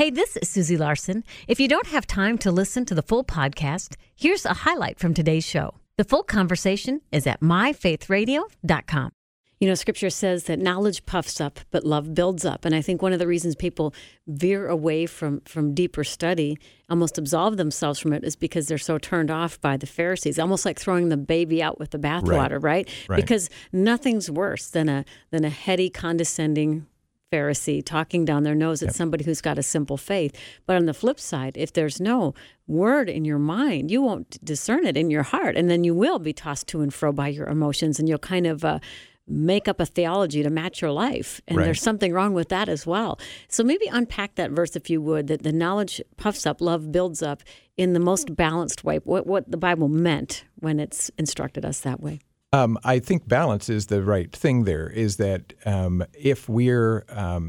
Hey, this is Susie Larson. If you don't have time to listen to the full podcast, here's a highlight from today's show. The full conversation is at myfaithradio.com. You know, Scripture says that knowledge puffs up, but love builds up. And I think one of the reasons people veer away from deeper study, almost absolve themselves from it, is because they're so turned off by the Pharisees, almost like throwing the baby out with the bathwater, right? Because nothing's worse than a heady, condescending Pharisee talking down their nose at somebody who's got a simple faith. But on the flip side, if there's no word in your mind, you won't discern it in your heart, and then you will be tossed to and fro by your emotions, and you'll kind of make up a theology to match your life. And there's something wrong with that as well. So maybe unpack that verse, if you would, that the knowledge puffs up, love builds up, in the most balanced way, what the Bible meant when it's instructed us that way. I think balance is the right thing there, is that if we're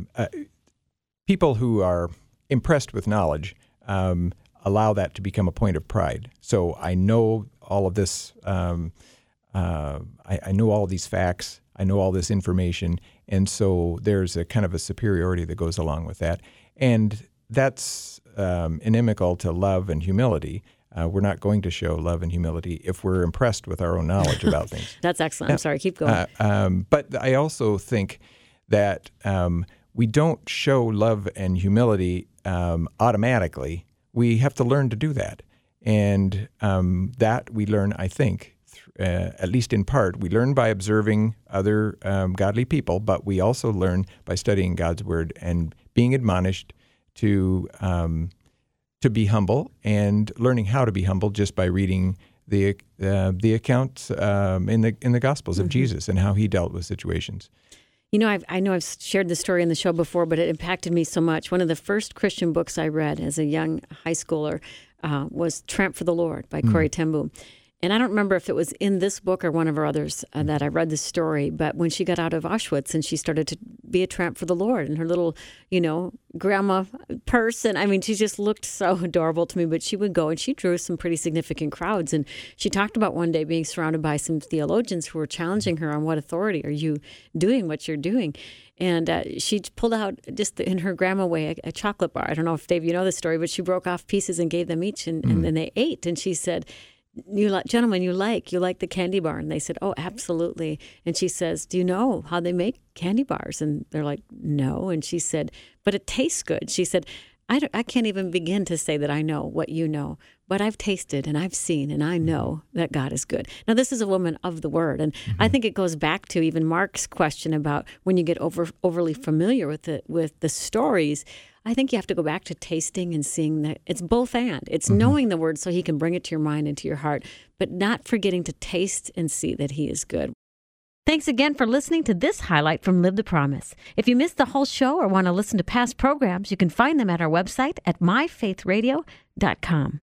people who are impressed with knowledge, allow that to become a point of pride. So I know all of this, I know all of these facts, I know all this information, and so there's a kind of a superiority that goes along with that. And that's inimical to love and humility. We're not going to show love and humility if we're impressed with our own knowledge about things. That's excellent. I'm sorry, keep going. But I also think that we don't show love and humility automatically. We have to learn to do that. And that we learn, I think, at least in part, we learn by observing other godly people, but we also learn by studying God's Word and being admonished to be humble, and learning how to be humble just by reading the accounts in the Gospels of Jesus and how he dealt with situations. You know, I know I've shared this story in the show before, but it impacted me so much. One of the first Christian books I read as a young high schooler was Tramp for the Lord by Corrie ten Boom. And I don't remember if it was in this book or one of her others that I read this story, but when she got out of Auschwitz and she started to be a tramp for the Lord, and her little, grandma purse, and I mean, she just looked so adorable to me, but she would go and she drew some pretty significant crowds. And she talked about one day being surrounded by some theologians who were challenging her on what authority are you doing what you're doing. And she pulled out, just in her grandma way, a chocolate bar. I don't know if, Dave, you know this story, but she broke off pieces and gave them each, and then they ate. And she said, gentlemen, you like the candy bar? And they said, oh, absolutely. And she says, do you know how they make candy bars? And they're like, no. And she said, but it tastes good. She said, I can't even begin to say that I know what you know, but I've tasted and I've seen and I know that God is good. Now, this is a woman of the Word, and I think it goes back to even Mark's question about when you get overly familiar with the stories. I think you have to go back to tasting and seeing that it's both and. It's knowing the Word so he can bring it to your mind and to your heart, but not forgetting to taste and see that he is good. Thanks again for listening to this highlight from Live the Promise. If you missed the whole show or want to listen to past programs, you can find them at our website at myfaithradio.com.